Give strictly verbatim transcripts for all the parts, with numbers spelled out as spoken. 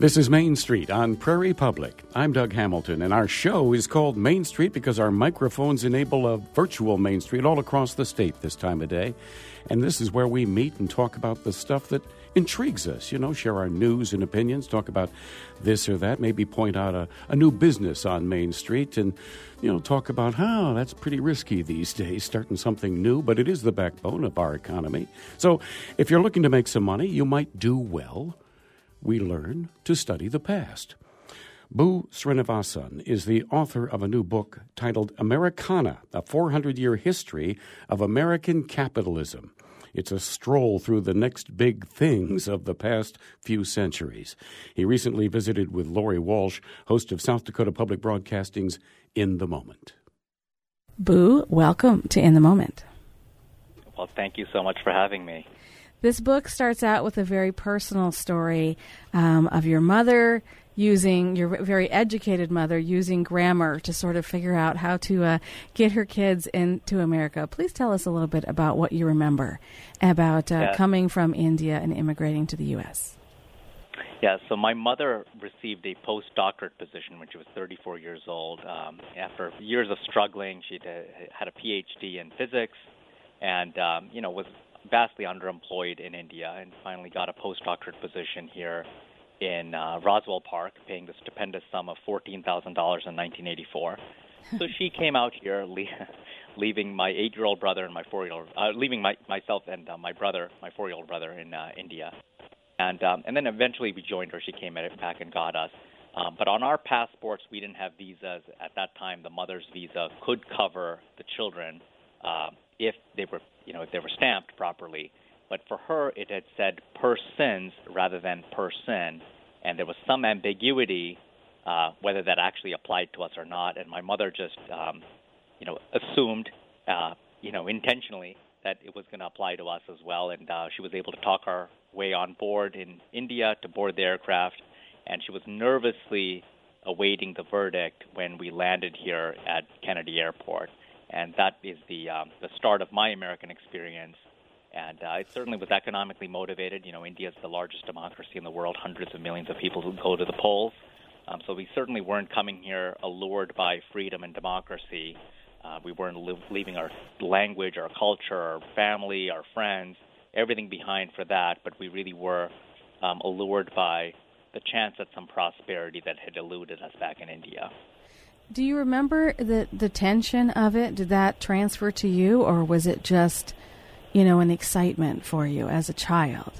This is Main Street on Prairie Public. I'm Doug Hamilton, and our show is called Main Street because our microphones enable a virtual Main Street all across the state this time of day. And this is where we meet and talk about the stuff that intrigues us, you know, share our news and opinions, talk about this or that, maybe point out a, a new business on Main Street and, you know, talk about how that's pretty risky these days, starting something new, but it is the backbone of our economy. So if you're looking to make some money, you might do well. We learn to study the past. Boo Srinivasan is the author of a new book titled Americana, a four hundred year history of American capitalism. It's a stroll through the next big things of the past few centuries. He recently visited with Lori Walsh, host of South Dakota Public Broadcasting's In the Moment. Boo, welcome to In the Moment. Well, thank you so much for having me. This book starts out with a very personal story um, of your mother using, your very educated mother, using grammar to sort of figure out how to uh, get her kids into America. Please tell us a little bit about what you remember about uh, yeah. coming from India and immigrating to the U S Yeah, so my mother received a postdoctorate position when she was thirty-four years old. Um, after years of struggling, she had a P H D in physics and, um, you know, was vastly underemployed in India and finally got a postdoctorate position here in uh, Roswell Park, paying the stupendous sum of fourteen thousand dollars in nineteen eighty-four. So she came out here, le- leaving my eight-year-old brother and my four-year-old, uh, leaving my, myself and uh, my brother, my four-year-old brother in uh, India. And um, and then eventually we joined her. She came back and got us. Um, but on our passports, we didn't have visas. At that time, the mother's visa could cover the children uh, if they were, you know, if they were stamped properly. But for her, it had said persons rather than person, and there was some ambiguity uh, whether that actually applied to us or not. And my mother just, um, you know, assumed, uh, you know, intentionally that it was going to apply to us as well. And uh, she was able to talk our way on board in India to board the aircraft, and she was nervously awaiting the verdict when we landed here at Kennedy Airport. And that is the um, the start of my American experience. And uh, it certainly was economically motivated. You know, India is the largest democracy in the world, hundreds of millions of people who go to the polls. Um, so we certainly weren't coming here allured by freedom and democracy. Uh, we weren't li- leaving our language, our culture, our family, our friends, everything behind for that. But we really were um, allured by the chance at some prosperity that had eluded us back in India. Do you remember the, the tension of it? Did that transfer to you, or was it just, you know, an excitement for you as a child?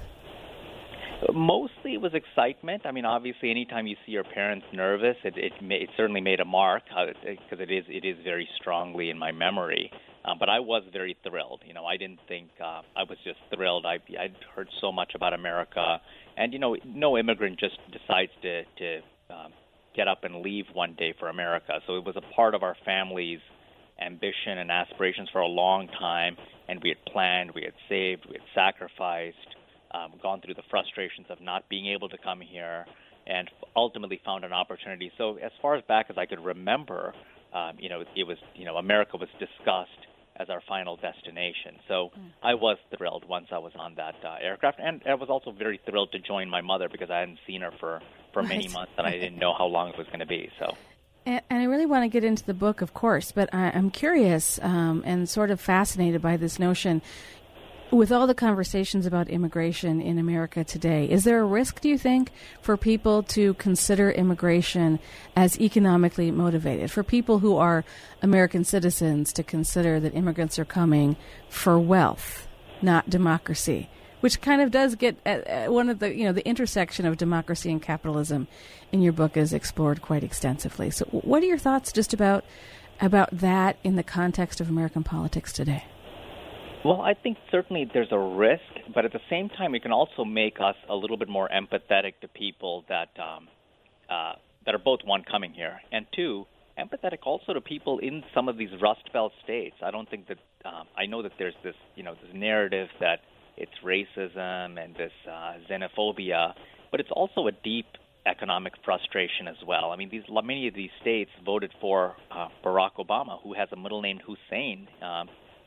Mostly it was excitement. I mean, obviously, anytime you see your parents nervous, it it, may, it certainly made a mark because uh, it is it is very strongly in my memory. Um, but I was very thrilled. You know, I didn't think uh, I was just thrilled. I I'd heard so much about America, and you know, no immigrant just decides to to um, get up and leave one day for America. So it was a part of our family's ambition and aspirations for a long time, and we had planned, we had saved, we had sacrificed, um, gone through the frustrations of not being able to come here, and ultimately found an opportunity. So as far as back as I could remember, um, you know, it was, you know, America was discussed as our final destination. So mm. I was thrilled once I was on that uh, aircraft, and I was also very thrilled to join my mother because I hadn't seen her for, for right. many months, and I didn't know how long it was going to be. So. And, and I really want to get into the book, of course, but I, I'm curious um, and sort of fascinated by this notion. With all the conversations about immigration in America today, is there a risk, do you think, for people to consider immigration as economically motivated? For people who are American citizens to consider that immigrants are coming for wealth, not democracy, which kind of does get at one of the, you know, the intersection of democracy and capitalism in your book is explored quite extensively. So what are your thoughts just about about that in the context of American politics today? Well, I think certainly there's a risk, but at the same time, it can also make us a little bit more empathetic to people that um, uh, that are both, one, coming here, and two, empathetic also to people in some of these Rust Belt states. I don't think that um, I know that there's this, you know, this narrative that it's racism and this uh, xenophobia, but it's also a deep economic frustration as well. I mean, these many of these states voted for uh, Barack Obama, who has a middle name Hussein. Um,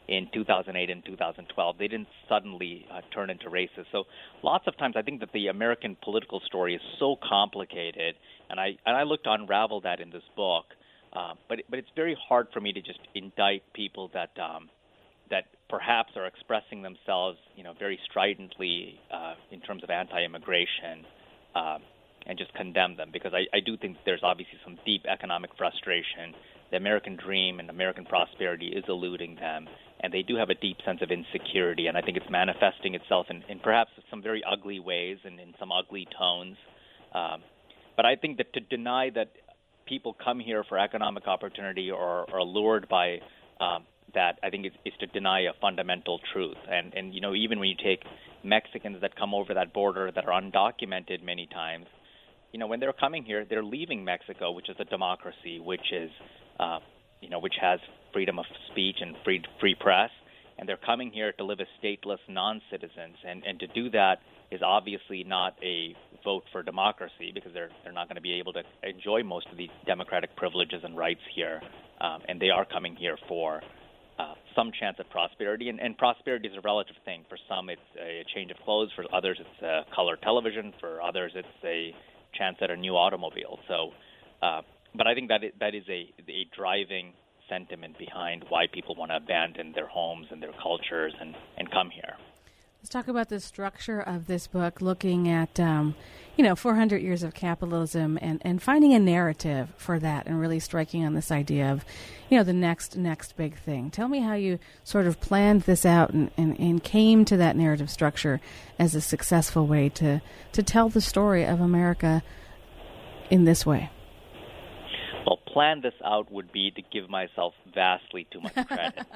in two thousand eight and two thousand twelve. They didn't suddenly uh, turn into racist. So lots of times I think that the American political story is so complicated, and I and I look to unravel that in this book. Uh, but but it's very hard for me to just indict people that um, that perhaps are expressing themselves, you know, very stridently uh, in terms of anti-immigration, uh, and just condemn them, because I, I do think there's obviously some deep economic frustration. The American dream and American prosperity is eluding them, and they do have a deep sense of insecurity, and I think it's manifesting itself in, in perhaps some very ugly ways and in some ugly tones. Um, but I think that to deny that people come here for economic opportunity or are lured by um, that, I think is, is to deny a fundamental truth. And, and, you know, even when you take Mexicans that come over that border that are undocumented many times, you know, when they're coming here, they're leaving Mexico, which is a democracy, which is, uh, you know, which has freedom of speech and free free press, and they're coming here to live as stateless non-citizens. And, and to do that is obviously not a vote for democracy, because they're they're not going to be able to enjoy most of the democratic privileges and rights here, um, and they are coming here for uh, some chance of prosperity. And, and prosperity is a relative thing. For some, it's a change of clothes. For others, it's a color television. For others, it's a chance at a new automobile. So, uh, but I think that it, that is a, a driving sentiment behind why people want to abandon their homes and their cultures and, and come here. Let's talk about the structure of this book, looking at, um, you know, four hundred years of capitalism and, and finding a narrative for that, and really striking on this idea of, you know, the next next big thing. Tell me how you sort of planned this out and, and, and came to that narrative structure as a successful way to, to tell the story of America in this way. Well, plan this out would be to give myself vastly too much credit.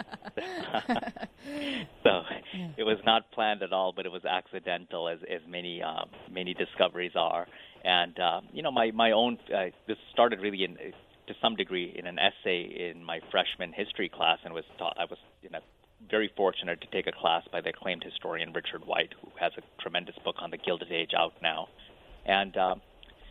So yeah. It was not planned at all, but it was accidental, as as many um, many discoveries are. And uh, you know, my my own uh, this started really in to some degree in an essay in my freshman history class, and was taught. I was you know very fortunate to take a class by the acclaimed historian Richard White, who has a tremendous book on the Gilded Age out now, and. Um,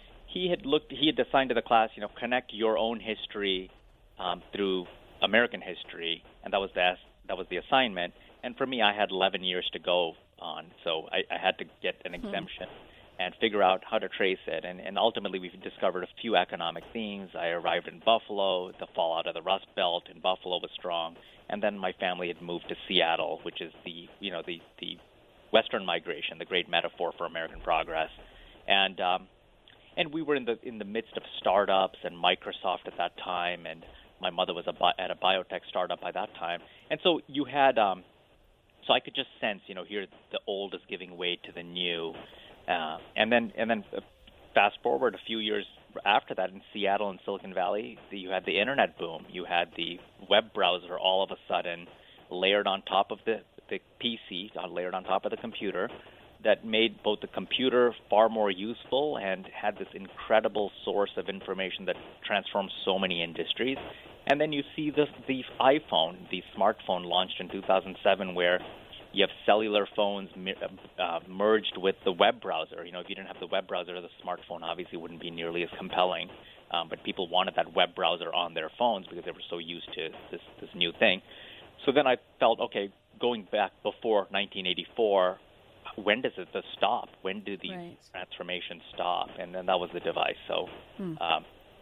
He had looked. He had assigned to the class, you know, connect your own history um, through American history, and that was the that was the assignment. And for me, I had eleven years to go on, so I, I had to get an mm-hmm. exemption and figure out how to trace it. And, and ultimately, we've discovered a few economic themes. I arrived in Buffalo. The fallout of the Rust Belt in Buffalo was strong, and then my family had moved to Seattle, which is the you know the the Western migration, the great metaphor for American progress, and. Um, And we were in the in the midst of startups and Microsoft at that time, and my mother was a bi- at a biotech startup by that time. And so you had, um, so I could just sense, you know, here the old is giving way to the new. Uh, and then and then fast forward a few years after that, in Seattle and Silicon Valley, the, you had the internet boom. You had the web browser all of a sudden layered on top of the, the P C, layered on top of the computer, that made both the computer far more useful and had this incredible source of information that transformed so many industries. And then you see the, the iPhone, the smartphone launched in two thousand seven, where you have cellular phones uh, merged with the web browser. You know, if you didn't have the web browser, the smartphone obviously wouldn't be nearly as compelling. Um, but people wanted that web browser on their phones because they were so used to this, this new thing. So then I felt, okay, going back before nineteen eighty-four, when does it stop? When do these right. transformations stop? And then that was the device. So, hmm. um,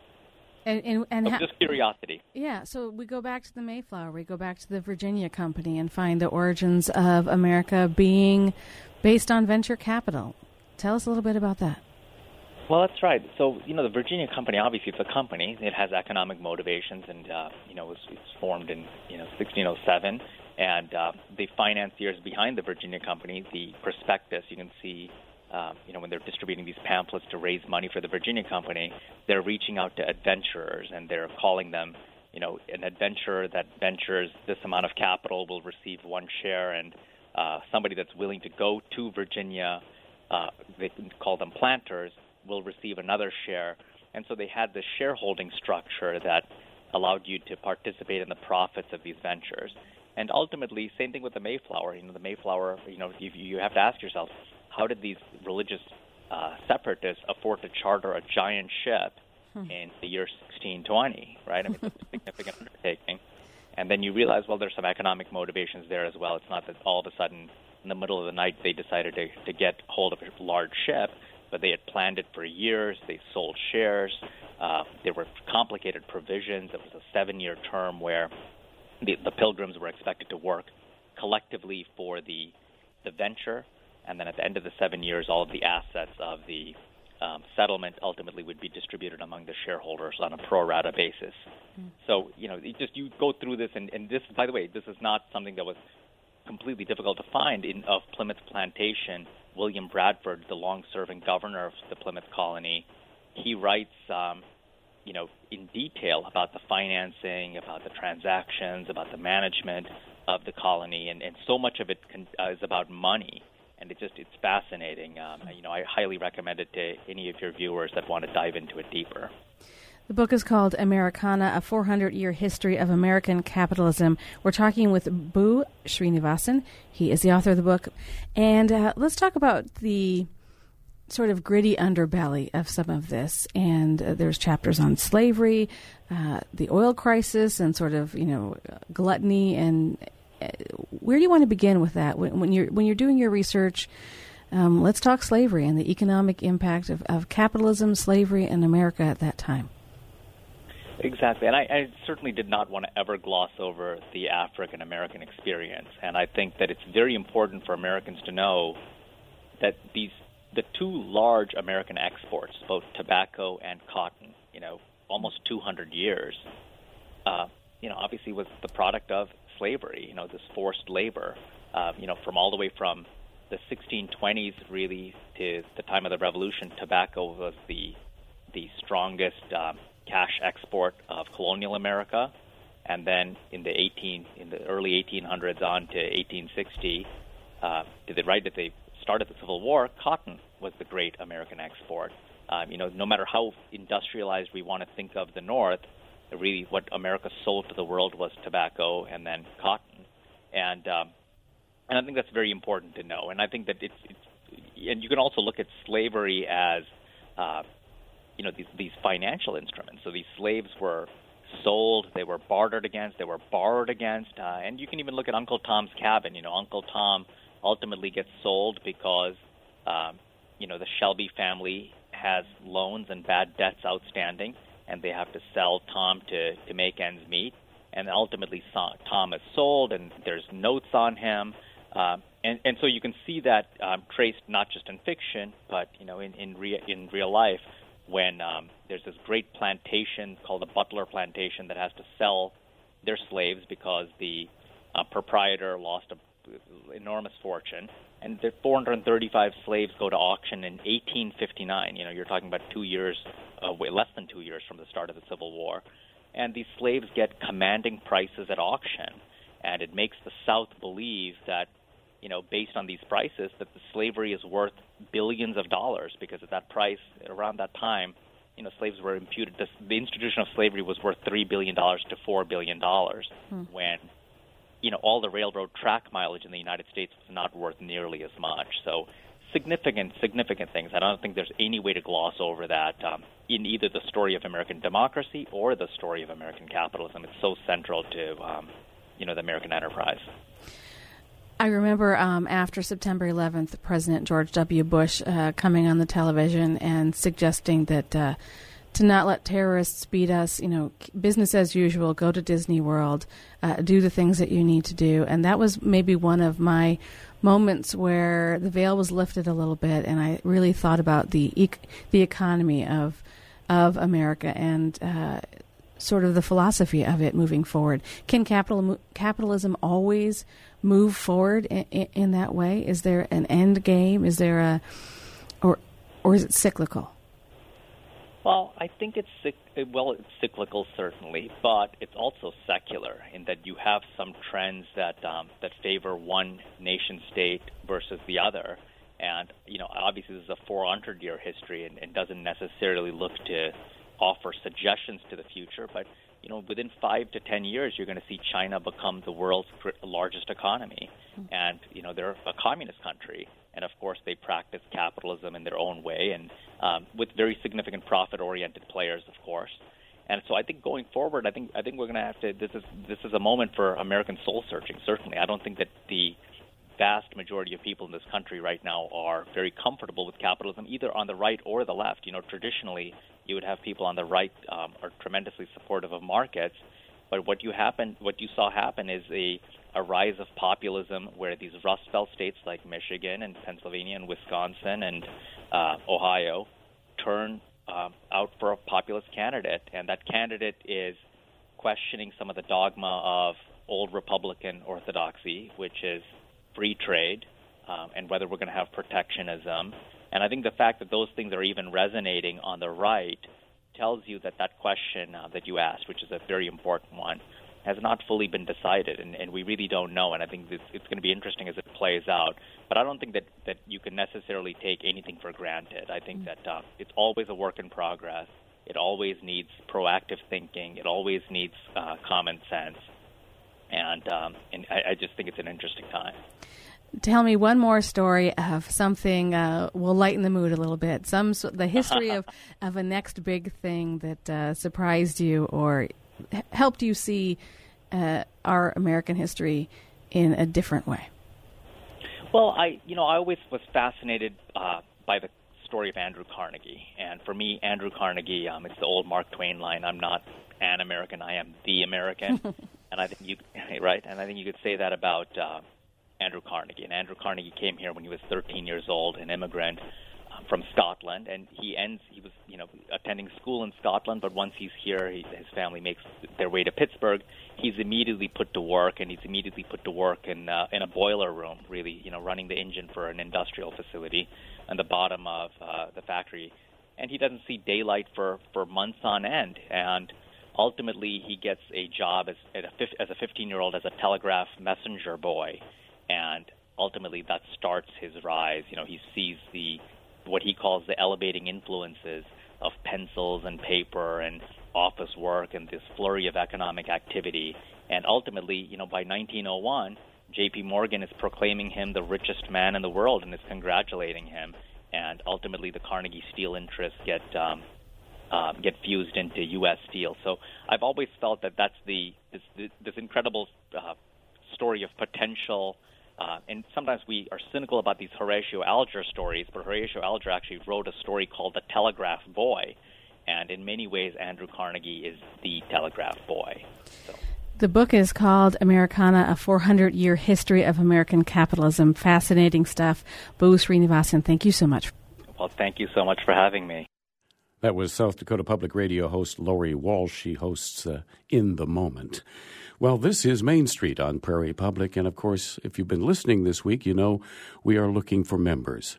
and, and, and so ha- just curiosity. Yeah. So we go back to the Mayflower. We go back to the Virginia Company and find the origins of America being based on venture capital. Tell us a little bit about that. Well, that's right. So, you know, the Virginia Company, obviously it's a company. It has economic motivations, and, uh, you know, it was, it was formed in, you know, sixteen oh seven. And uh, the financiers behind the Virginia Company, the prospectus, you can see, uh, you know, when they're distributing these pamphlets to raise money for the Virginia Company, they're reaching out to adventurers, and they're calling them, you know, an adventurer that ventures this amount of capital will receive one share, and uh, somebody that's willing to go to Virginia, uh, they call them planters, will receive another share. And so they had this shareholding structure that allowed you to participate in the profits of these ventures. And ultimately, same thing with the Mayflower. You know, the Mayflower, you know, you, you have to ask yourself, how did these religious uh, separatists afford to charter a giant ship hmm. in the year sixteen twenty, right? I mean, it's a significant undertaking. And then you realize, well, there's some economic motivations there as well. It's not that all of a sudden in the middle of the night they decided to, to get hold of a large ship, but they had planned it for years. They sold shares. Uh, there were complicated provisions. It was a seven-year term where the, the Pilgrims were expected to work collectively for the the venture, and then at the end of the seven years, all of the assets of the um, settlement ultimately would be distributed among the shareholders on a pro rata basis. Mm. So, you know, it just you go through this, and, and this, by the way, this is not something that was completely difficult to find in of Plymouth Plantation. William Bradford, the long-serving governor of the Plymouth colony, he writes, um, you know, in detail about the financing, about the transactions, about the management of the colony, and, and so much of it con- uh, is about money, and it just it's fascinating. Um, you know, I highly recommend it to any of your viewers that want to dive into it deeper. The book is called Americana, A four hundred year History of American Capitalism. We're talking with Boo Srinivasan. He is the author of the book. And uh, let's talk about the sort of gritty underbelly of some of this. And uh, there's chapters on slavery, uh, the oil crisis, and sort of, you know, gluttony. And uh, where do you want to begin with that? When, when you're when you're doing your research, um, let's talk slavery and the economic impact of, of capitalism, slavery in America at that time. Exactly, and I, I certainly did not want to ever gloss over the African-American experience, and I think that it's very important for Americans to know that these the two large American exports, both tobacco and cotton, you know, almost two hundred years, uh, you know, obviously was the product of slavery, you know, this forced labor, uh, you know, from all the way from the sixteen twenties really to the time of the Revolution. Tobacco was the the strongest um, cash export of colonial America, and then in the eighteen in the early eighteen hundreds on to eighteen sixty, uh, to the right that they started the Civil War, cotton was the great American export. Um, you know, no matter how industrialized we want to think of the North, really what America sold to the world was tobacco and then cotton, and um, and I think that's very important to know. And I think that it's, it's and you can also look at slavery as uh, you know, these, these financial instruments. So these slaves were sold, they were bartered against, they were borrowed against, uh, and you can even look at Uncle Tom's Cabin. You know, Uncle Tom ultimately gets sold because, um, you know, the Shelby family has loans and bad debts outstanding, and they have to sell Tom to, to make ends meet. And ultimately, Tom is sold, and there's notes on him. Uh, and, and so you can see that um, traced not just in fiction, but, you know, in, in, rea- in real life, when um, there's this great plantation called the Butler Plantation that has to sell their slaves because the uh, proprietor lost an enormous fortune. And the four hundred thirty-five slaves go to auction in eighteen fifty-nine. You know, you're talking about two years, uh, way less than two years from the start of the Civil War. And these slaves get commanding prices at auction. And it makes the South believe that, you know, based on these prices, that the slavery is worth billions of dollars, because at that price, around that time, you know, slaves were imputed. The, the institution of slavery was worth three billion dollars to four billion dollars hmm. when, you know, all the railroad track mileage in the United States was not worth nearly as much. So significant, significant things. I don't think there's any way to gloss over that um, in either the story of American democracy or the story of American capitalism. It's so central to, um, you know, the American enterprise. I remember um, after September eleventh, President George W. Bush uh, coming on the television and suggesting that uh, to not let terrorists beat us, you know, business as usual, go to Disney World, uh, do the things that you need to do. And that was maybe one of my moments where the veil was lifted a little bit, and I really thought about the ec- the economy of of America and uh, sort of the philosophy of it moving forward. Can capital, capitalism always move forward in, in, in that way? Is there an end game? Is there a, or or is it cyclical? Well, I think it's well, it's cyclical certainly, but it's also secular in that you have some trends that um, that favor one nation state versus the other, and you know, obviously this is a four hundred year history and, and doesn't necessarily look to offer suggestions to the future, but you know, within five to ten years, you're going to see China become the world's largest economy, mm-hmm. and you know, they're a communist country, and of course, they practice capitalism in their own way, and um, with very significant profit-oriented players, of course. And so I think going forward, I think I think we're going to have to. This is this is a moment for American soul searching. Certainly, I don't think that the vast majority of people in this country right now are very comfortable with capitalism, either on the right or the left. You know, traditionally, you would have people on the right um, are tremendously supportive of markets, but what you happen, what you saw happen is a a rise of populism where these Rust Belt states like Michigan and Pennsylvania and Wisconsin and uh, Ohio turn uh, out for a populist candidate, and that candidate is questioning some of the dogma of old Republican orthodoxy, which is free trade, um, and whether we're going to have protectionism. And I think the fact that those things are even resonating on the right tells you that that question uh, that you asked, which is a very important one, has not fully been decided, and, and we really don't know. And I think this, it's going to be interesting as it plays out. But I don't think that, that you can necessarily take anything for granted. I think that uh, it's always a work in progress. It always needs proactive thinking. It always needs uh, common sense. And, um, and I, I just think it's an interesting time. Tell me one more story of something uh, will lighten the mood a little bit. Some the history of, of a next big thing that uh, surprised you or h- helped you see uh, our American history in a different way. Well, I you know I always was fascinated uh, by the story of Andrew Carnegie, and for me, Andrew Carnegie, um, it's the old Mark Twain line: "I'm not an American, I am the American." And I think you right, and I think you could say that about uh, Andrew Carnegie. And Andrew Carnegie came here when he was thirteen years old, an immigrant uh, from Scotland, and he ends. He was, you know, attending school in Scotland, but once he's here, he, his family makes their way to Pittsburgh. He's immediately put to work, and he's immediately put to work in uh, in a boiler room, really, you know, running the engine for an industrial facility on the bottom of uh, the factory. And he doesn't see daylight for, for months on end, and ultimately, he gets a job as as a fifteen-year-old as a telegraph messenger boy, and ultimately that starts his rise. You know, he sees the what he calls the elevating influences of pencils and paper and office work and this flurry of economic activity. And ultimately, you know, by nineteen oh one, J P Morgan is proclaiming him the richest man in the world and is congratulating him. And ultimately, the Carnegie Steel interests get um, Um, get fused into U S Steel. So I've always felt that that's the this, this incredible uh, story of potential. Uh, and sometimes we are cynical about these Horatio Alger stories, but Horatio Alger actually wrote a story called The Telegraph Boy. And in many ways, Andrew Carnegie is the Telegraph Boy. So. The book is called Americana, a four hundred year history of American capitalism. Fascinating stuff. Bo Srinivasan, thank you so much. Well, thank you so much for having me. That was South Dakota Public Radio host Lori Walsh. She hosts uh, In the Moment. Well, this is Main Street on Prairie Public, and of course, if you've been listening this week, you know we are looking for members.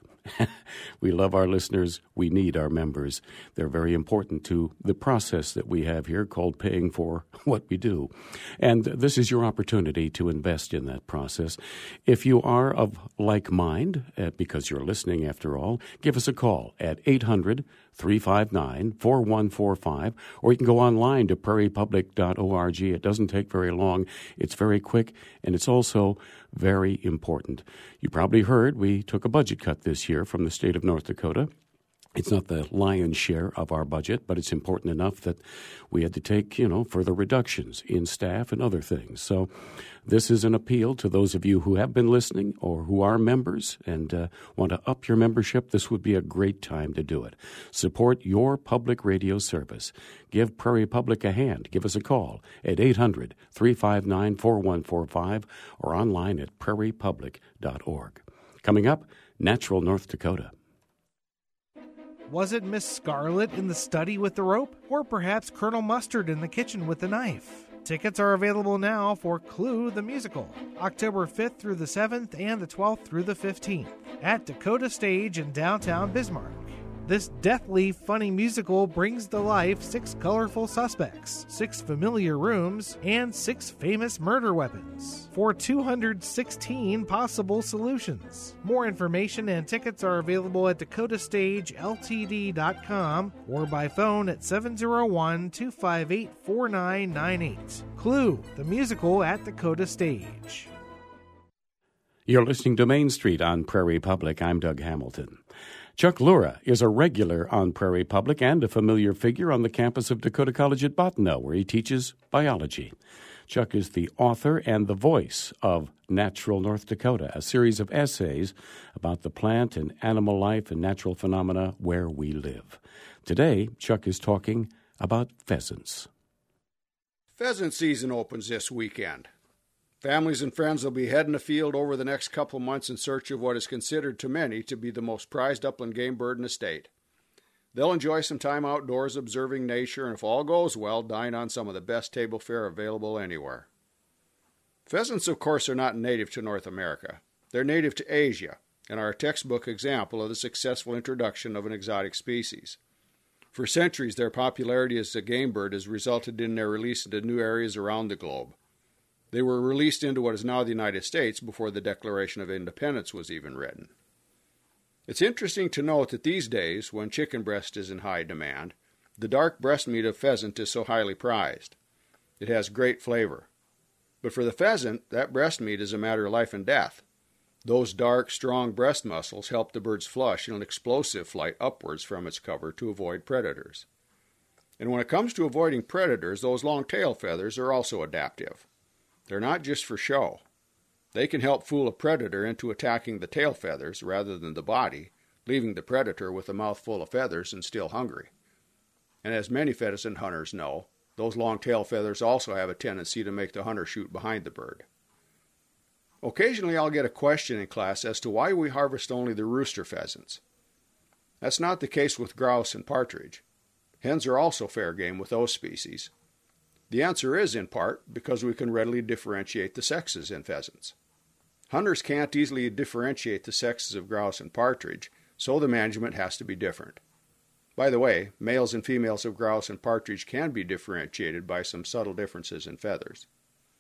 We love our listeners. We need our members. They're very important to the process that we have here called paying for what we do. And this is your opportunity to invest in that process. If you are of like mind, uh, because you're listening after all, give us a call at eight hundred, three five nine, four one four five, or you can go online to prairie public dot org. It doesn't take very long. It's very quick, and it's also very important. You probably heard we took a budget cut this year from the state of North Dakota. It's not the lion's share of our budget, but it's important enough that we had to take, you know, further reductions in staff and other things. So this is an appeal to those of you who have been listening or who are members and uh, want to up your membership. This would be a great time to do it. Support your public radio service. Give Prairie Public a hand. Give us a call at eight hundred, three five nine, four one four five or online at prairie public dot org. Coming up, Natural North Dakota. Was it Miss Scarlet in the study with the rope? Or perhaps Colonel Mustard in the kitchen with the knife? Tickets are available now for Clue the Musical, October fifth through the seventh and the twelfth through the fifteenth at Dakota Stage in downtown Bismarck. This deathly funny musical brings to life six colorful suspects, six familiar rooms, and six famous murder weapons for two hundred sixteen possible solutions. More information and tickets are available at dakota stage l t d dot com or by phone at seven oh one, two five eight, four nine nine eight. Clue, the musical at Dakota Stage. You're listening to Main Street on Prairie Public. I'm Doug Hamilton. Chuck Lura is a regular on Prairie Public and a familiar figure on the campus of Dakota College at Bottineau, where he teaches biology. Chuck is the author and the voice of Natural North Dakota, a series of essays about the plant and animal life and natural phenomena where we live. Today, Chuck is talking about pheasants. Pheasant season opens this weekend. Families and friends will be heading afield over the next couple of months in search of what is considered to many to be the most prized upland game bird in the state. They'll enjoy some time outdoors observing nature and, if all goes well, dine on some of the best table fare available anywhere. Pheasants, of course, are not native to North America. They're native to Asia and are a textbook example of the successful introduction of an exotic species. For centuries, their popularity as a game bird has resulted in their release into new areas around the globe. They were released into what is now the United States before the Declaration of Independence was even written. It's interesting to note that these days, when chicken breast is in high demand, the dark breast meat of pheasant is so highly prized. It has great flavor. But for the pheasant, that breast meat is a matter of life and death. Those dark, strong breast muscles help the bird's flush in an explosive flight upwards from its cover to avoid predators. And when it comes to avoiding predators, those long tail feathers are also adaptive. They're not just for show. They can help fool a predator into attacking the tail feathers rather than the body, leaving the predator with a mouthful of feathers and still hungry. And as many pheasant hunters know, those long tail feathers also have a tendency to make the hunter shoot behind the bird. Occasionally I'll get a question in class as to why we harvest only the rooster pheasants. That's not the case with grouse and partridge. Hens are also fair game with those species. The answer is, in part, because we can readily differentiate the sexes in pheasants. Hunters can't easily differentiate the sexes of grouse and partridge, so the management has to be different. By the way, males and females of grouse and partridge can be differentiated by some subtle differences in feathers.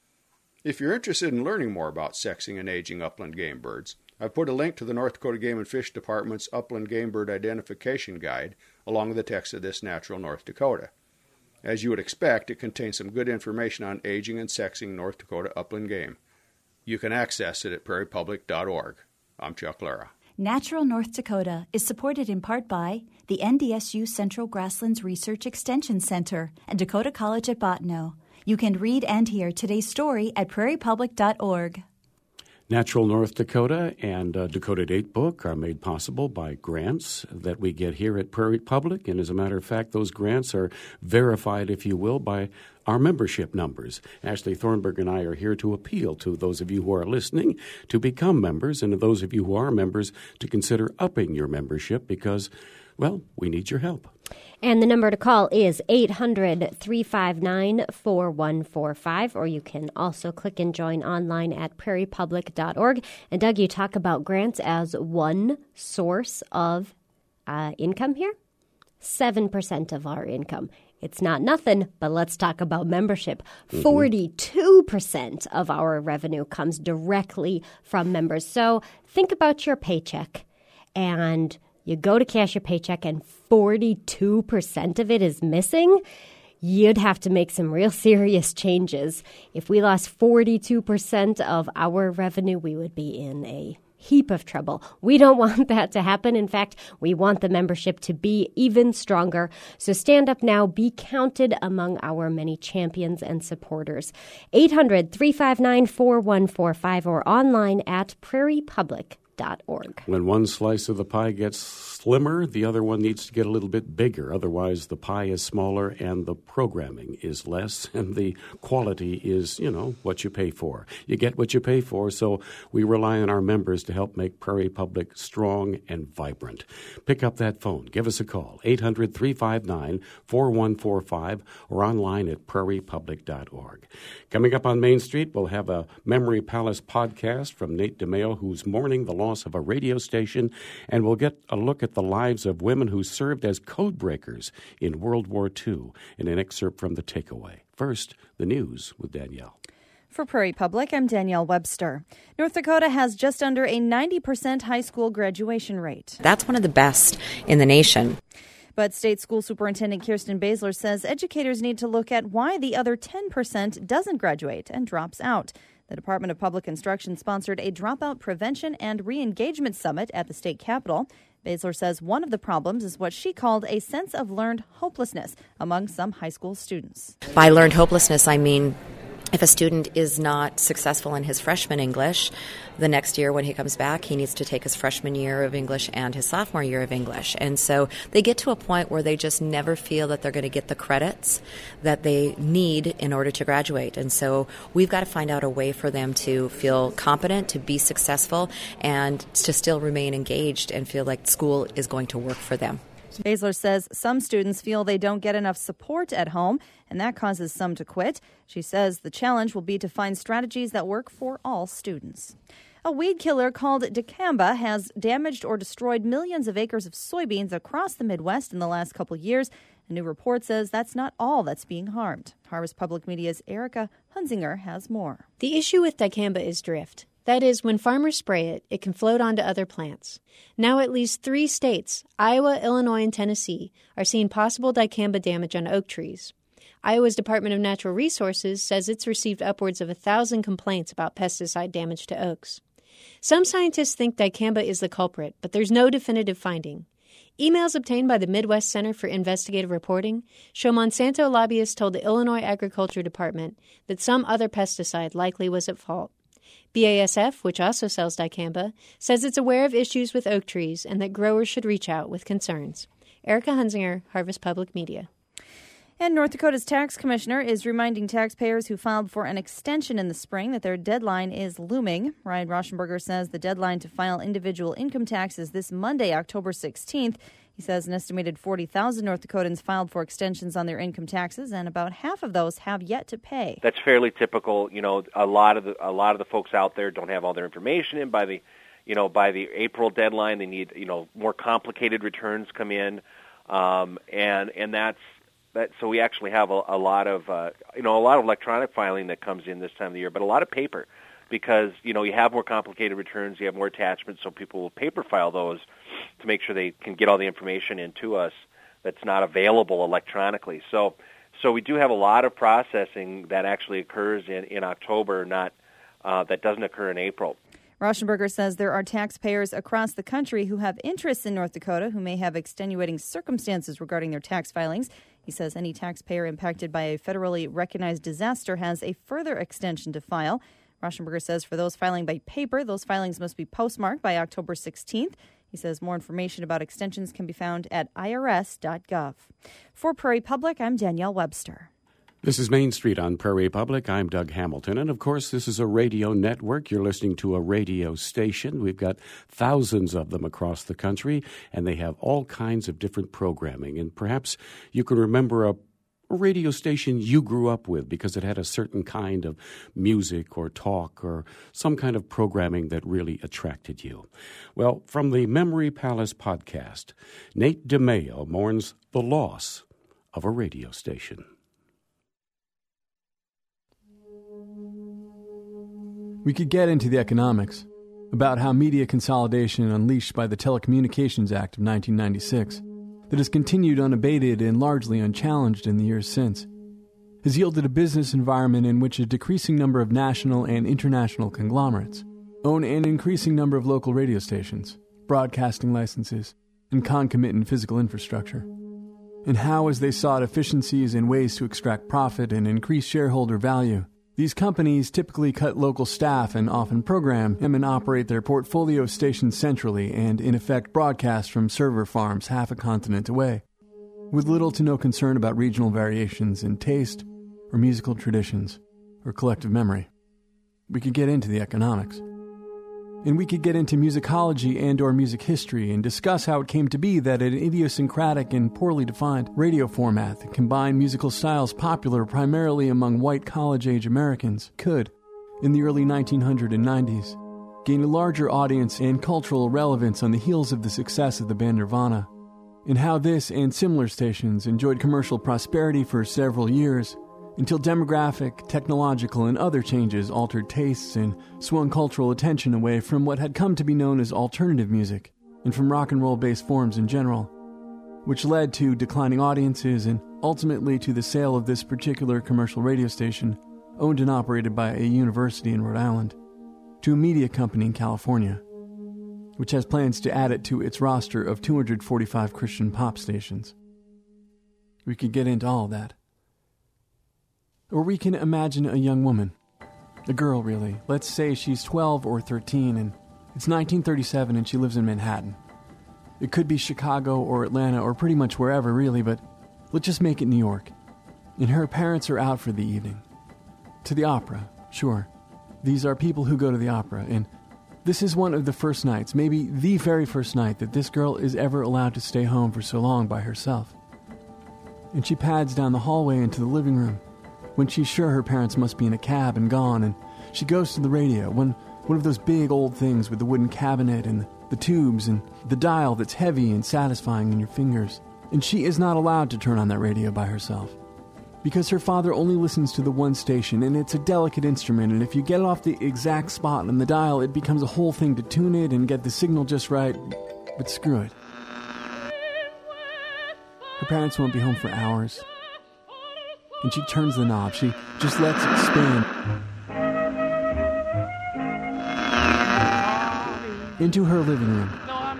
If you're interested in learning more about sexing and aging upland game birds, I've put a link to the North Dakota Game and Fish Department's Upland Game Bird Identification Guide along with the text of this Natural North Dakota. As you would expect, it contains some good information on aging and sexing North Dakota upland game. You can access it at prairie public dot org. I'm Chuck Lara. Natural North Dakota is supported in part by the N D S U Central Grasslands Research Extension Center and Dakota College at Bottineau. You can read and hear today's story at prairie public dot org. Natural North Dakota and uh, Dakota Date Book are made possible by grants that we get here at Prairie Public. And as a matter of fact, those grants are verified, if you will, by our membership numbers. Ashley Thornburg and I are here to appeal to those of you who are listening to become members, and to those of you who are members to consider upping your membership because, well, we need your help. And the number to call is eight hundred, three five nine, four one four five, or you can also click and join online at prairie public dot org. And Doug, you talk about grants as one source of uh, income here. seven percent of our income. It's not nothing, but let's talk about membership. Mm-hmm. forty-two percent of our revenue comes directly from members. So think about your paycheck, and you go to cash your paycheck and forty-two percent of it is missing. You'd have to make some real serious changes. If we lost forty-two percent of our revenue, we would be in a heap of trouble. We don't want that to happen. In fact, we want the membership to be even stronger. So stand up now. Be counted among our many champions and supporters. eight hundred, three five nine, four one four five or online at prairie public dot org. When one slice of the pie gets slimmer, the other one needs to get a little bit bigger. Otherwise, the pie is smaller and the programming is less and the quality is, you know, what you pay for. You get what you pay for, so we rely on our members to help make Prairie Public strong and vibrant. Pick up that phone. Give us a call, eight hundred, three five nine, four one four five or online at prairie public dot org. Coming up on Main Street, we'll have a Memory Palace podcast from Nate DeMeo, who's mourning the loss of a radio station, and we'll get a look at the lives of women who served as code breakers in World War Two in an excerpt from The Takeaway. First, the news with Danielle. For Prairie Public, I'm Danielle Webster. North Dakota has just under a ninety percent high school graduation rate. That's one of the best in the nation. But State School Superintendent Kirsten Baszler says educators need to look at why the other ten percent doesn't graduate and drops out. The Department of Public Instruction sponsored a Dropout Prevention and Re-Engagement Summit at the state capitol. Baszler says one of the problems is what she called a sense of learned hopelessness among some high school students. By learned hopelessness, I mean if a student is not successful in his freshman English, the next year when he comes back, he needs to take his freshman year of English and his sophomore year of English. And so they get to a point where they just never feel that they're going to get the credits that they need in order to graduate. And so we've got to find out a way for them to feel competent, to be successful, and to still remain engaged and feel like school is going to work for them. Baszler says some students feel they don't get enough support at home, and that causes some to quit. She says the challenge will be to find strategies that work for all students. A weed killer called dicamba has damaged or destroyed millions of acres of soybeans across the Midwest in the last couple years. A new report says that's not all that's being harmed. Harvest Public Media's Erica Hunzinger has more. The issue with dicamba is drift. That is, when farmers spray it, it can float onto other plants. Now at least three states, Iowa, Illinois, and Tennessee, are seeing possible dicamba damage on oak trees. Iowa's Department of Natural Resources says it's received upwards of a thousand complaints about pesticide damage to oaks. Some scientists think dicamba is the culprit, but there's no definitive finding. Emails obtained by the Midwest Center for Investigative Reporting show Monsanto lobbyists told the Illinois Agriculture Department that some other pesticide likely was at fault. B A S F, which also sells dicamba, says it's aware of issues with oak trees and that growers should reach out with concerns. Erica Hunzinger, Harvest Public Media. And North Dakota's tax commissioner is reminding taxpayers who filed for an extension in the spring that their deadline is looming. Ryan Rauschenberger says the deadline to file individual income tax is this Monday, October sixteenth. He says an estimated forty thousand North Dakotans filed for extensions on their income taxes, and about half of those have yet to pay. That's fairly typical. You know, a lot of the a lot of the folks out there don't have all their information in by the, you know, by the April deadline. They need, you know, more complicated returns come in, um, and and that's that. So we actually have a, a lot of, uh, you know, a lot of electronic filing that comes in this time of the year, but a lot of paper, because you know you have more complicated returns, you have more attachments, so people will paper file those to make sure they can get all the information into us that's not available electronically. So so we do have a lot of processing that actually occurs in, in October, not uh, that doesn't occur in April. Rauschenberger says there are taxpayers across the country who have interests in North Dakota who may have extenuating circumstances regarding their tax filings. He says any taxpayer impacted by a federally recognized disaster has a further extension to file. Rauschenberger says for those filing by paper, those filings must be postmarked by October sixteenth. He says more information about extensions can be found at I R S dot gov. For Prairie Public, I'm Danielle Webster. This is Main Street on Prairie Public. I'm Doug Hamilton. And, of course, this is a radio network. You're listening to a radio station. We've got thousands of them across the country, and they have all kinds of different programming. And perhaps you can remember a a radio station you grew up with because it had a certain kind of music or talk or some kind of programming that really attracted you. Well, from the Memory Palace podcast, Nate DeMeo mourns the loss of a radio station. We could get into the economics, about how media consolidation unleashed by the Telecommunications Act of nineteen ninety-six that has continued unabated and largely unchallenged in the years since, has yielded a business environment in which a decreasing number of national and international conglomerates own an increasing number of local radio stations, broadcasting licenses, and concomitant physical infrastructure, and how, as they sought efficiencies and ways to extract profit and increase shareholder value, these companies typically cut local staff and often program and operate their portfolio of stations centrally and, in effect, broadcast from server farms half a continent away, with little to no concern about regional variations in taste or musical traditions or collective memory. We could get into the economics. And we could get into musicology and or music history and discuss how it came to be that an idiosyncratic and poorly defined radio format that combined musical styles popular primarily among white college-age Americans could, in the early nineteen nineties, gain a larger audience and cultural relevance on the heels of the success of the band Nirvana, and how this and similar stations enjoyed commercial prosperity for several years until demographic, technological, and other changes altered tastes and swung cultural attention away from what had come to be known as alternative music and from rock and roll-based forms in general, which led to declining audiences and ultimately to the sale of this particular commercial radio station, owned and operated by a university in Rhode Island, to a media company in California. which has plans to add it to its roster of two hundred forty-five Christian pop stations. We could get into all that. Or we can imagine a young woman, a girl really. Let's say she's twelve or thirteen and it's nineteen thirty-seven and she lives in Manhattan. It could be Chicago or Atlanta or pretty much wherever really, but let's just make it New York. And her parents are out for the evening. To the opera, sure. These are people who go to the opera, and this is one of the first nights, maybe the very first night, that this girl is ever allowed to stay home for so long by herself. And she pads down the hallway into the living room when she's sure her parents must be in a cab and gone, and she goes to the radio, one, one of those big old things with the wooden cabinet and the, the tubes and the dial that's heavy and satisfying in your fingers. And she is not allowed to turn on that radio by herself, because her father only listens to the one station, and it's a delicate instrument, and if you get it off the exact spot on the dial, it becomes a whole thing to tune it and get the signal just right. But screw it. Her parents won't be home for hours. And she turns the knob. She just lets it spin into her living room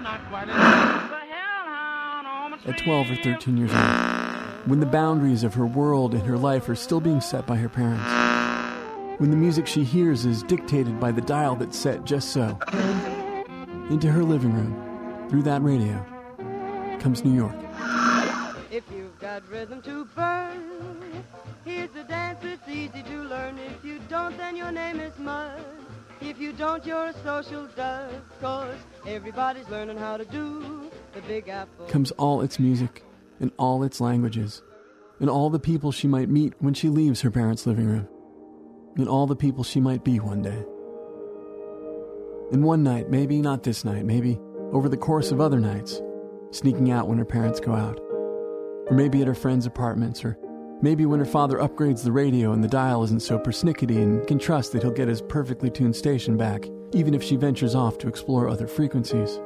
at twelve or thirteen years old, when the boundaries of her world and her life are still being set by her parents, when the music she hears is dictated by the dial that's set just so. Into her living room, through that radio, comes New York. If you've got rhythm to burn, here's a dance that's easy to learn. If you don't, then your name is mud. If you don't, you're a social dud, 'cause everybody's learning how to do the Big Apple. Comes all its music, and all its languages, and all the people she might meet when she leaves her parents' living room, and all the people she might be one day. And one night, maybe not this night, maybe over the course of other nights, sneaking out when her parents go out, or maybe at her friends' apartments, or maybe when her father upgrades the radio and the dial isn't so persnickety and can trust that he'll get his perfectly tuned station back, even if she ventures off to explore other frequencies.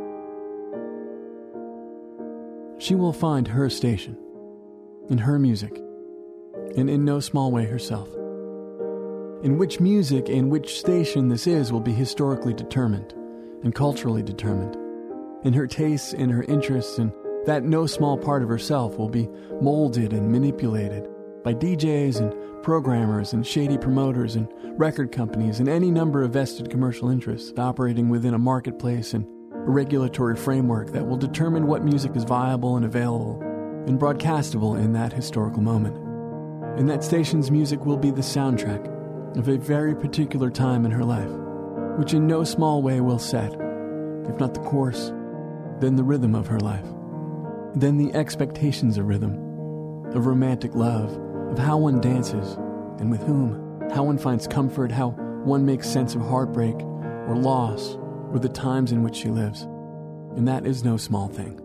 She will find her station, in her music, and in no small way herself. In which music and which station this is will be historically determined and culturally determined. In her tastes and her interests, and that no small part of herself will be molded and manipulated by D Js and programmers and shady promoters and record companies and any number of vested commercial interests operating within a marketplace and a regulatory framework that will determine what music is viable and available and broadcastable in that historical moment. And that station's music will be the soundtrack of a very particular time in her life, which in no small way will set, if not the course, then the rhythm of her life. Then the expectations of rhythm, of romantic love, of how one dances, and with whom, how one finds comfort, how one makes sense of heartbreak or loss, or the times in which she lives. And that is no small thing.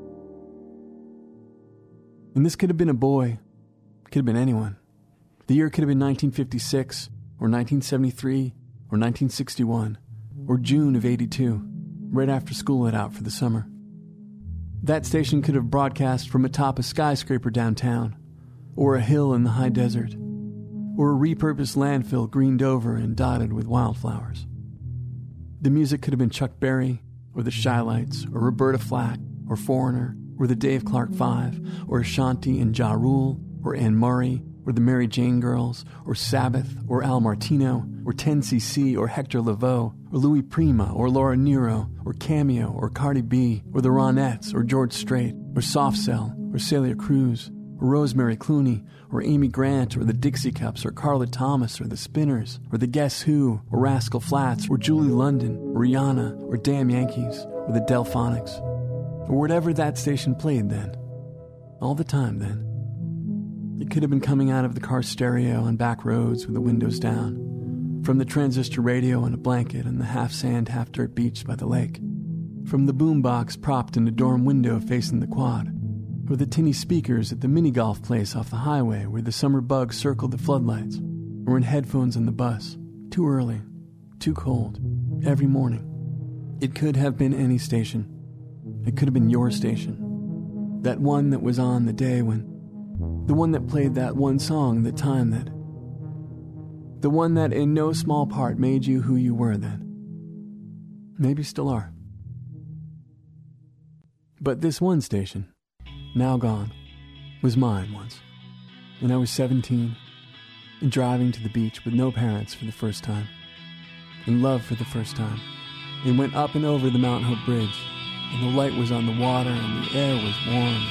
And this could have been a boy, could have been anyone. The year could have been nineteen fifty-six, or nineteen seventy-three, or nineteen sixty-one, or June of eighty-two, right after school let out for the summer. That station could have broadcast from atop a skyscraper downtown, or a hill in the high desert, or a repurposed landfill greened over and dotted with wildflowers. The music could have been Chuck Berry, or the Shy-Lights, or Roberta Flack, or Foreigner, or the Dave Clark Five, or Ashanti and Ja Rule, or Anne Murray, or the Mary Jane Girls, or Sabbath, or Al Martino, or ten C C, or Hector Lavoe, or Louis Prima, or Laura Nyro, or Cameo, or Cardi B, or the Ronettes, or George Strait, or Soft Cell, or Celia Cruz, or Rosemary Clooney, or Amy Grant, or the Dixie Cups, or Carla Thomas, or the Spinners, or the Guess Who, or Rascal Flatts, or Julie London, or Rihanna, or Damn Yankees, or the Delphonics, or whatever that station played then. All the time then. It could have been coming out of the car stereo on back roads with the windows down, from the transistor radio on a blanket on the half-sand, half-dirt beach by the lake, from the boombox propped in a dorm window facing the quad, or the tinny speakers at the mini-golf place off the highway where the summer bugs circled the floodlights, or in headphones on the bus, too early, too cold, every morning. It could have been any station. It could have been your station. That one that was on the day when The one that played that one song, the time that... The one that in no small part made you who you were then. Maybe still are. But this one station, now gone, was mine once. When I was seventeen, and driving to the beach with no parents for the first time, in love for the first time, and went up and over the Mount Hope Bridge, and the light was on the water and the air was warm.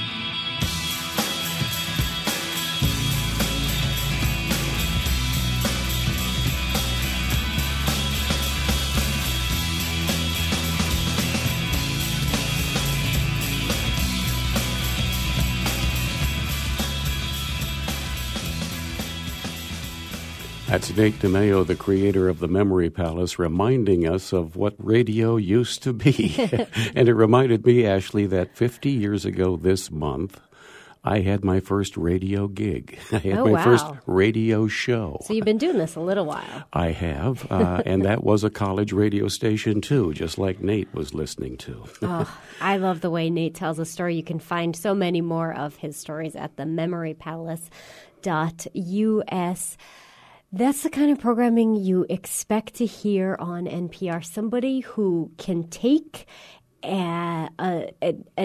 That's Nate DeMeo, the creator of the Memory Palace, reminding us of what radio used to be. And it reminded me, Ashley, that fifty years ago this month, I had my first radio gig. I had oh, my wow. first radio show. So you've been doing this a little while. I have, uh, and that was a college radio station, too, just like Nate was listening to. Oh, I love the way Nate tells a story. You can find so many more of his stories at the memory palace dot U S. That's the kind of programming you expect to hear on N P R. Somebody who can take a, a, a, a,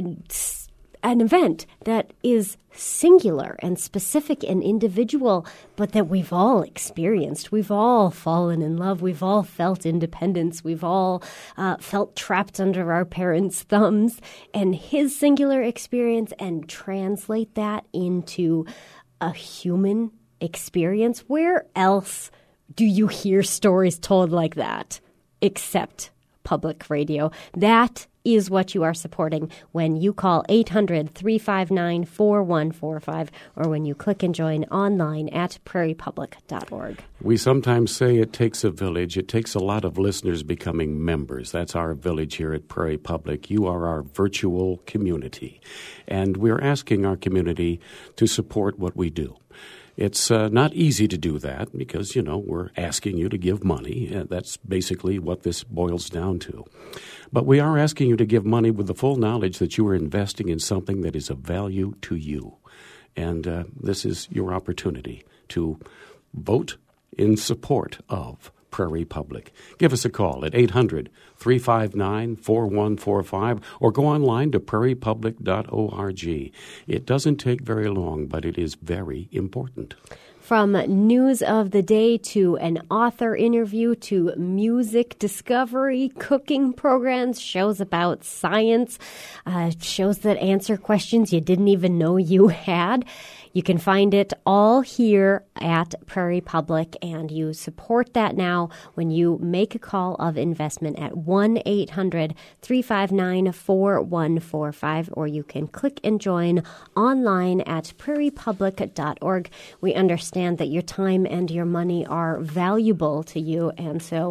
an event that is singular and specific and individual, but that we've all experienced. We've all fallen in love. We've all felt independence. We've all uh, felt trapped under our parents' thumbs. And his singular experience, and translate that into a human experience. Where else do you hear stories told like that except public radio? That is what you are supporting when you call eight hundred, three five nine, four one four five or when you click and join online at prairie public dot org. We sometimes say it takes a village. It takes a lot of listeners becoming members. That's our village here at Prairie Public. You are our virtual community. And we're asking our community to support what we do. It's uh, not easy to do that because, you know, we're asking you to give money. Uh, that's basically what this boils down to. But we are asking you to give money with the full knowledge that you are investing in something that is of value to you. And uh, this is your opportunity to vote in support of Prairie Public. Give us a call at eight hundred, three five nine, four one four five or go online to prairie public dot org. It doesn't take very long, but it is very important. From news of the day to an author interview to music discovery, cooking programs, shows about science, uh, shows that answer questions you didn't even know you had. You can find it all here at Prairie Public, and you support that now when you make a call of investment at one eight hundred, three five nine, four one four five, or you can click and join online at prairie public dot org. We understand that your time and your money are valuable to you, and so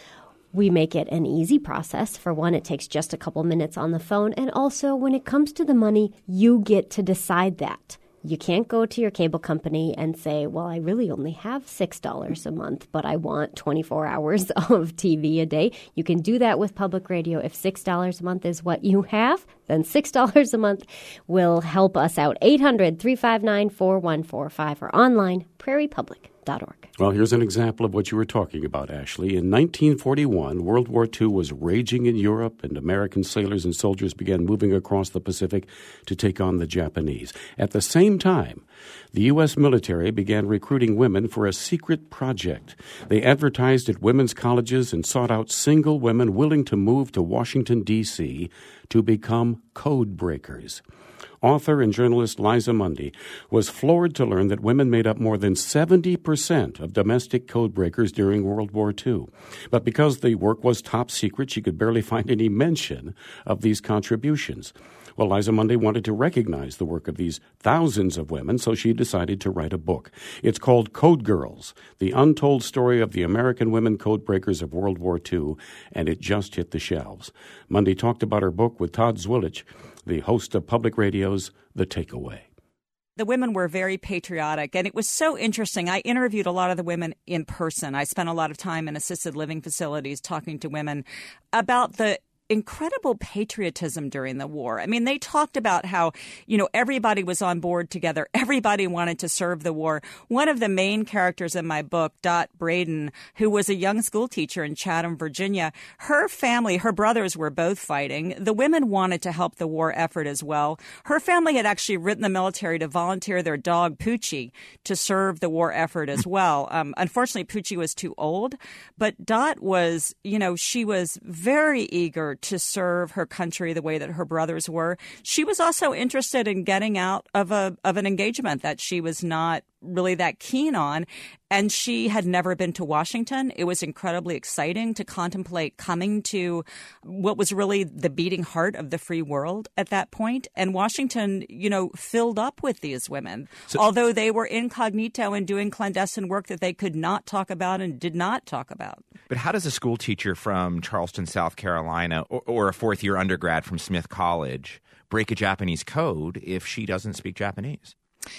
we make it an easy process. For one, it takes just a couple minutes on the phone, and also when it comes to the money, you get to decide that. You can't go to your cable company and say, well, I really only have six dollars a month, but I want twenty-four hours of T V a day. You can do that with public radio. If six dollars a month is what you have, then six dollars a month will help us out. eight hundred, three five nine, four one four five or online, prairie public dot org. Well, here's an example of what you were talking about, Ashley. In nineteen forty-one, World War Two was raging in Europe, and American sailors and soldiers began moving across the Pacific to take on the Japanese. At the same time, the U S military began recruiting women for a secret project. They advertised at women's colleges and sought out single women willing to move to Washington, D C to become code breakers. Author and journalist Liza Mundy was floored to learn that women made up more than seventy percent of domestic code breakers during World War Two. But because the work was top secret, she could barely find any mention of these contributions. Well, Liza Mundy wanted to recognize the work of these thousands of women, so she decided to write a book. It's called Code Girls, The Untold Story of the American Women Code Breakers of World War Two, and it just hit the shelves. Mundy talked about her book with Todd Zwilich, the host of Public Radio's The Takeaway. The women were very patriotic, and it was so interesting. I interviewed a lot of the women in person. I spent a lot of time in assisted living facilities talking to women about the incredible patriotism during the war. I mean, they talked about how, you know, everybody was on board together. Everybody wanted to serve the war. One of the main characters in my book, Dot Braden, who was a young school teacher in Chatham, Virginia, her family, her brothers were both fighting. The women wanted to help the war effort as well. Her family had actually written the military to volunteer their dog, Poochie, to serve the war effort as well. Um, unfortunately, Poochie was too old, but Dot was, you know, she was very eager to serve her country the way that her brothers were. She was also interested in getting out of a of an engagement that she was not really that keen on. And she had never been to Washington. It was incredibly exciting to contemplate coming to what was really the beating heart of the free world at that point. And Washington, you know, filled up with these women, so, although they were incognito and doing clandestine work that they could not talk about and did not talk about. But how does a school teacher from Charleston, South Carolina, or, or a fourth-year undergrad from Smith College break a Japanese code if she doesn't speak Japanese?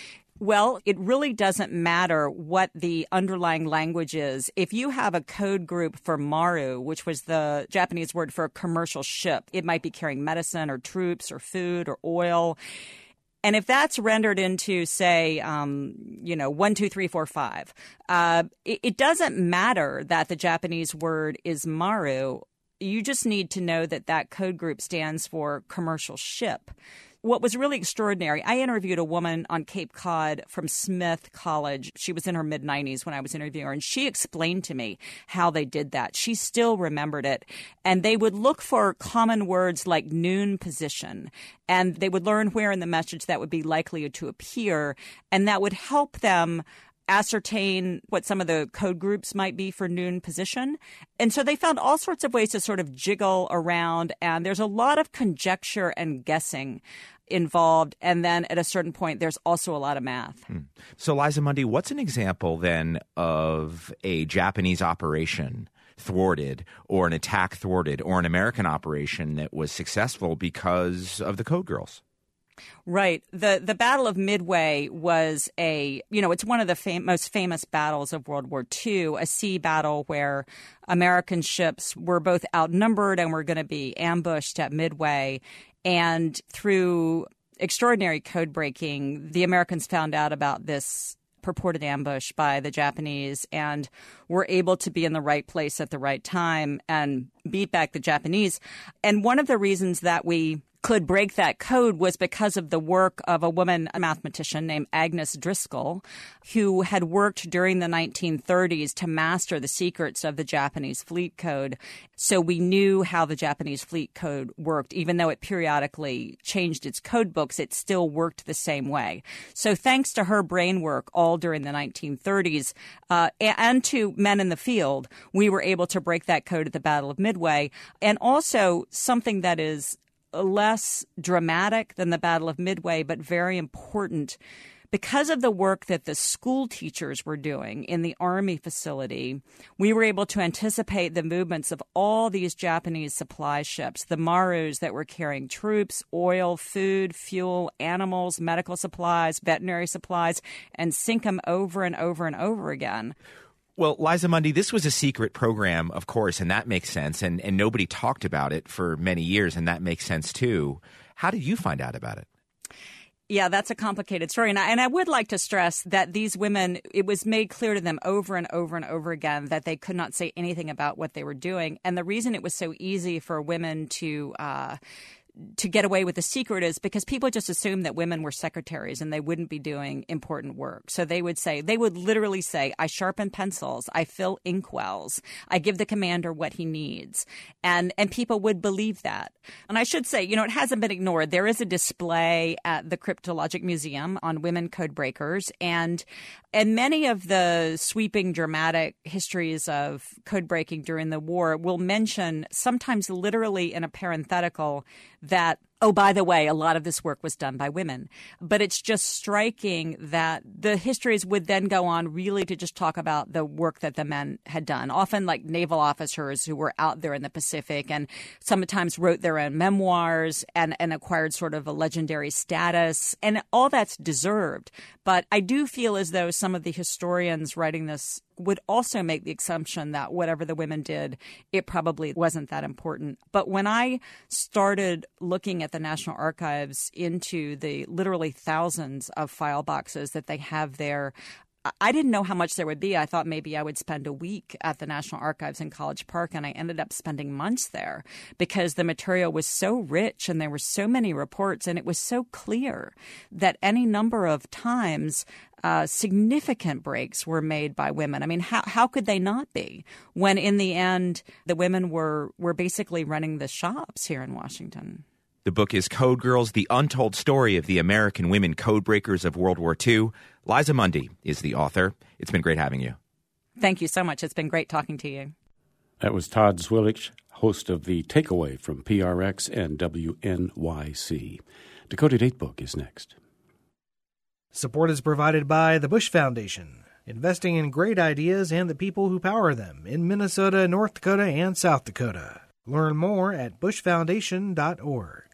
Well, it really doesn't matter what the underlying language is. If you have a code group for maru, which was the Japanese word for a commercial ship, it might be carrying medicine or troops or food or oil. And if that's rendered into, say, um, you know, one, two, three, four, five, uh, it, it doesn't matter that the Japanese word is maru. You just need to know that that code group stands for commercial ship. What was really extraordinary, I interviewed a woman on Cape Cod from Smith College. She was in her mid-nineties when I was interviewing her, and she explained to me how they did that. She still remembered it. And they would look for common words like noon position, and they would learn where in the message that would be likely to appear, and that would help them ascertain what some of the code groups might be for noon position. And so they found all sorts of ways to sort of jiggle around, and there's a lot of conjecture and guessing involved. And then at a certain point, there's also a lot of math. Hmm. So, Liza Mundy, what's an example then of a Japanese operation thwarted or an attack thwarted or an American operation that was successful because of the Code Girls? Right. The the Battle of Midway was a, you know, it's one of the fam- most famous battles of World War Two, a sea battle where American ships were both outnumbered and were going to be ambushed at Midway. And through extraordinary code breaking, the Americans found out about this purported ambush by the Japanese and were able to be in the right place at the right time and beat back the Japanese. And one of the reasons that we could break that code was because of the work of a woman, a mathematician named Agnes Driscoll, who had worked during the nineteen thirties to master the secrets of the Japanese fleet code. So we knew how the Japanese fleet code worked. Even though it periodically changed its code books, it still worked the same way. So thanks to her brain work all during the nineteen thirties uh, and to men in the field, we were able to break that code at the Battle of Midway. And also something that is less dramatic than the Battle of Midway, but very important. Because of the work that the school teachers were doing in the Army facility, we were able to anticipate the movements of all these Japanese supply ships, the Marus that were carrying troops, oil, food, fuel, animals, medical supplies, veterinary supplies, and sink them over and over and over again. Well, Liza Mundy, this was a secret program, of course, and that makes sense. And, and nobody talked about it for many years, and that makes sense, too. How did you find out about it? Yeah, that's a complicated story. And I, and I would like to stress that these women, it was made clear to them over and over and over again that they could not say anything about what they were doing. And the reason it was so easy for women to uh, to get away with the secret is because people just assumed that women were secretaries and they wouldn't be doing important work. So they would say, they would literally say, I sharpen pencils, I fill inkwells, I give the commander what he needs. And and people would believe that. And I should say, you know, it hasn't been ignored. There is a display at the Cryptologic Museum on women code breakers. And and many of the sweeping dramatic histories of code breaking during the war will mention, sometimes literally in a parenthetical, that oh, by the way, a lot of this work was done by women. But it's just striking that the histories would then go on really to just talk about the work that the men had done, often like naval officers who were out there in the Pacific and sometimes wrote their own memoirs and, and acquired sort of a legendary status. And all that's deserved. But I do feel as though some of the historians writing this would also make the assumption that whatever the women did, it probably wasn't that important. But when I started looking at the National Archives into the literally thousands of file boxes that they have there, I didn't know how much there would be. I thought maybe I would spend a week at the National Archives in College Park, and I ended up spending months there because the material was so rich and there were so many reports, and it was so clear that any number of times uh, significant breaks were made by women. I mean, how how could they not be when in the end the women were were basically running the shops here in Washington? The book is Code Girls, The Untold Story of the American Women Codebreakers of World War Two. Liza Mundy is the author. It's been great having you. Thank you so much. It's been great talking to you. That was Todd Zwilich, host of The Takeaway from P R X and W N Y C. Dakota Datebook is next. Support is provided by the Bush Foundation, investing in great ideas and the people who power them in Minnesota, North Dakota, and South Dakota. Learn more at bush foundation dot org.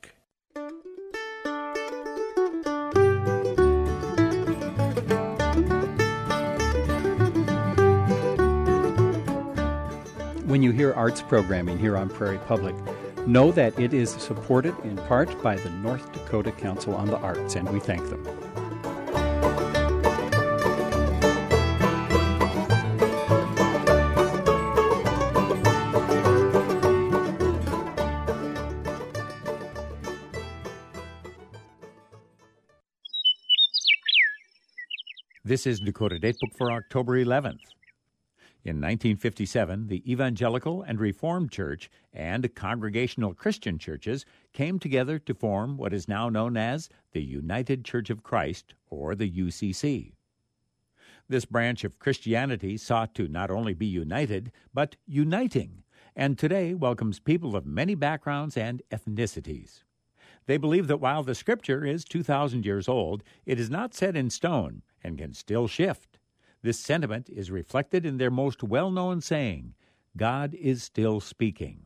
When you hear arts programming here on Prairie Public, know that it is supported in part by the North Dakota Council on the Arts, and we thank them. This is Dakota Datebook for October eleventh. In nineteen fifty-seven, the Evangelical and Reformed Church and Congregational Christian churches came together to form what is now known as the United Church of Christ, or the U C C. This branch of Christianity sought to not only be united, but uniting, and today welcomes people of many backgrounds and ethnicities. They believe that while the Scripture is two thousand years old, it is not set in stone and can still shift. This sentiment is reflected in their most well-known saying, God is still speaking.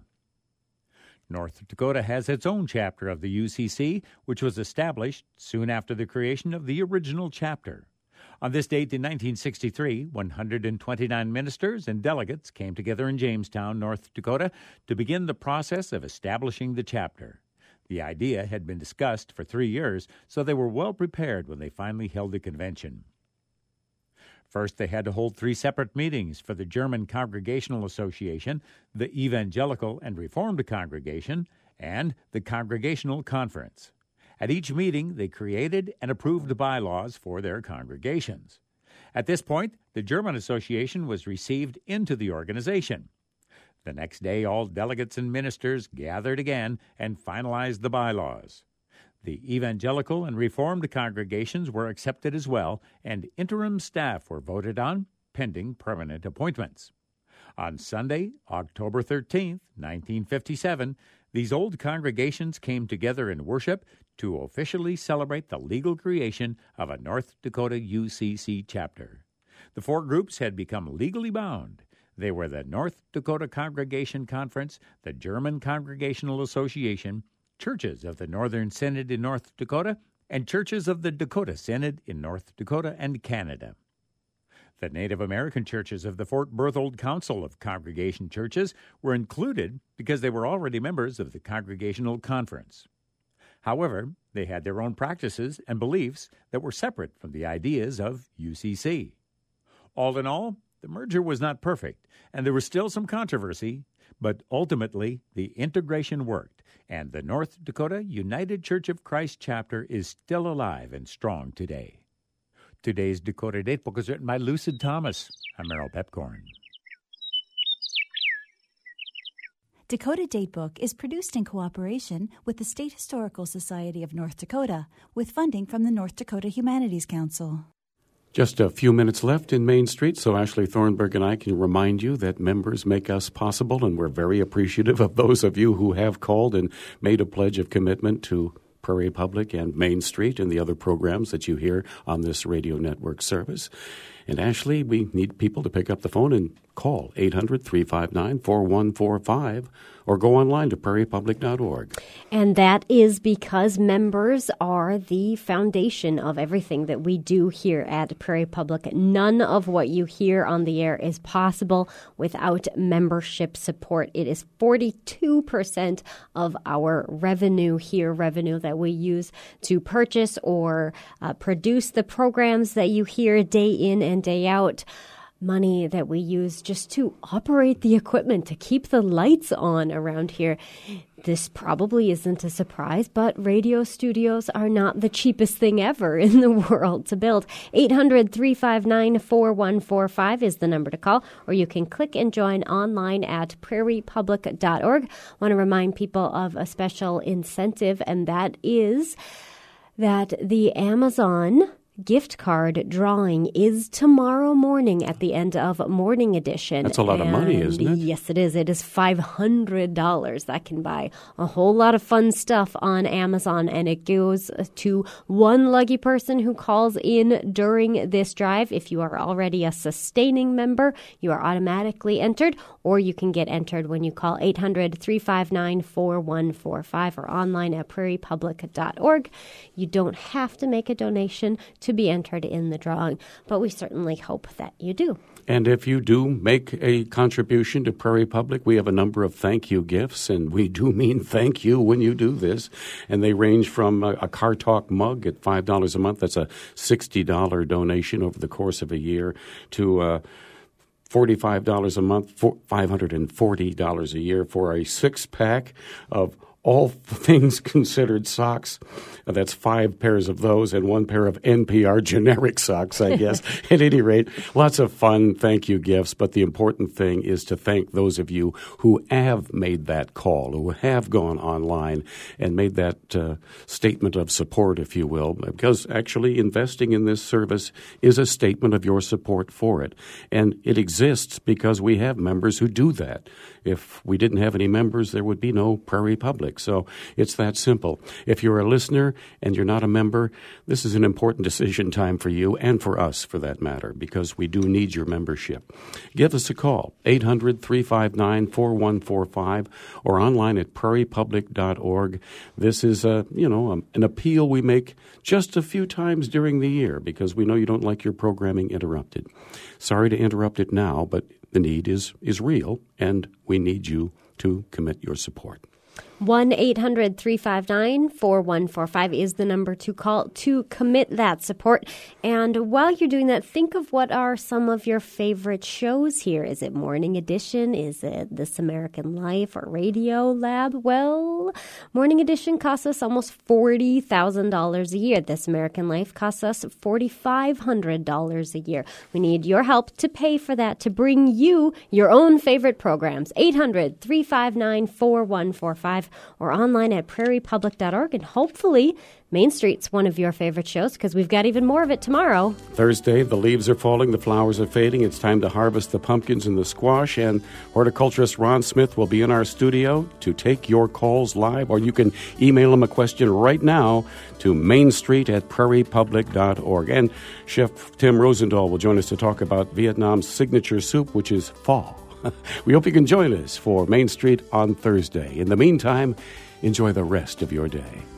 North Dakota has its own chapter of the U C C, which was established soon after the creation of the original chapter. On this date in nineteen sixty-three, one hundred twenty-nine ministers and delegates came together in Jamestown, North Dakota, to begin the process of establishing the chapter. The idea had been discussed for three years, so they were well prepared when they finally held the convention. First, they had to hold three separate meetings for the German Congregational Association, the Evangelical and Reformed Congregation, and the Congregational Conference. At each meeting, they created and approved bylaws for their congregations. At this point, the German Association was received into the organization. The next day, all delegates and ministers gathered again and finalized the bylaws. The Evangelical and Reformed congregations were accepted as well, and interim staff were voted on, pending permanent appointments. On Sunday, October thirteenth, nineteen fifty-seven, these old congregations came together in worship to officially celebrate the legal creation of a North Dakota U C C chapter. The four groups had become legally bound. They were the North Dakota Congregation Conference, the German Congregational Association, Churches of the Northern Synod in North Dakota, and Churches of the Dakota Synod in North Dakota and Canada. The Native American churches of the Fort Berthold Council of Congregation Churches were included because they were already members of the Congregational Conference. However, they had their own practices and beliefs that were separate from the ideas of U C C. All in all, the merger was not perfect, and there was still some controversy, but ultimately the integration worked, and the North Dakota United Church of Christ chapter is still alive and strong today. Today's Dakota Datebook is written by Lucid Thomas. I'm Merrill Pepcorn. Dakota Datebook is produced in cooperation with the State Historical Society of North Dakota, with funding from the North Dakota Humanities Council. Just a few minutes left in Main Street, so Ashley Thornburg and I can remind you that members make us possible, and we're very appreciative of those of you who have called and made a pledge of commitment to Prairie Public and Main Street and the other programs that you hear on this radio network service. And Ashley, we need people to pick up the phone and call eight hundred, three five nine, four one four five or go online to prairie public dot org. And that is because members are the foundation of everything that we do here at Prairie Public. None of what you hear on the air is possible without membership support. It is forty-two percent of our revenue here, revenue that we use to purchase or uh, produce the programs that you hear day in and day out. Money that we use just to operate the equipment, to keep the lights on around here. This probably isn't a surprise, but radio studios are not the cheapest thing ever in the world to build. eight hundred, three five nine, four one four five is the number to call, or you can click and join online at prairie public dot org. I want to remind people of a special incentive, and that is that the Amazon gift card drawing is tomorrow morning at the end of Morning Edition. That's a lot and of money, isn't it? Yes, it is. It is five hundred dollars. That can buy a whole lot of fun stuff on Amazon, and it goes to one lucky person who calls in during this drive. If you are already a sustaining member, you are automatically entered, or you can get entered when you call eight hundred, three five nine, four one four five or online at prairie public dot org. You don't have to make a donation to be entered in the drawing, but we certainly hope that you do. And if you do make a contribution to Prairie Public, we have a number of thank you gifts, and we do mean thank you when you do this. And they range from a, a Car Talk mug at five dollars a month. That's a sixty dollars donation over the course of a year, to uh, forty-five dollars a month, for five hundred forty dollars a year for a six-pack of All Things Considered socks. That's five pairs of those and one pair of N P R generic socks, I guess. At any rate, lots of fun thank you gifts. But the important thing is to thank those of you who have made that call, who have gone online and made that uh, statement of support, if you will, because actually investing in this service is a statement of your support for it. And it exists because we have members who do that. If we didn't have any members, there would be no Prairie Public. So it's that simple. If you're a listener and you're not a member, this is an important decision time for you and for us, for that matter, because we do need your membership. Give us a call, eight hundred, three five nine, four one four five, or online at prairie public dot org. This is a, you know, a, an appeal we make just a few times during the year because we know you don't like your programming interrupted. Sorry to interrupt it now, but the need is, is real, and we need you to commit your support. one eight hundred, three five nine, four one four five is the number to call to commit that support. And while you're doing that, think of what are some of your favorite shows here. Is it Morning Edition? Is it This American Life or Radio Lab? Well, Morning Edition costs us almost forty thousand dollars a year. This American Life costs us four thousand five hundred dollars a year. We need your help to pay for that, to bring you your own favorite programs. eight hundred, three five nine, four one four five or online at prairie public dot org. And hopefully Main Street's one of your favorite shows because we've got even more of it tomorrow. Thursday, the leaves are falling, the flowers are fading. It's time to harvest the pumpkins and the squash. And horticulturist Ron Smith will be in our studio to take your calls live, or you can email him a question right now to mainstreet at prairie public dot org. And Chef Tim Rosendahl will join us to talk about Vietnam's signature soup, which is pho. We hope you can join us for Main Street on Thursday. In the meantime, enjoy the rest of your day.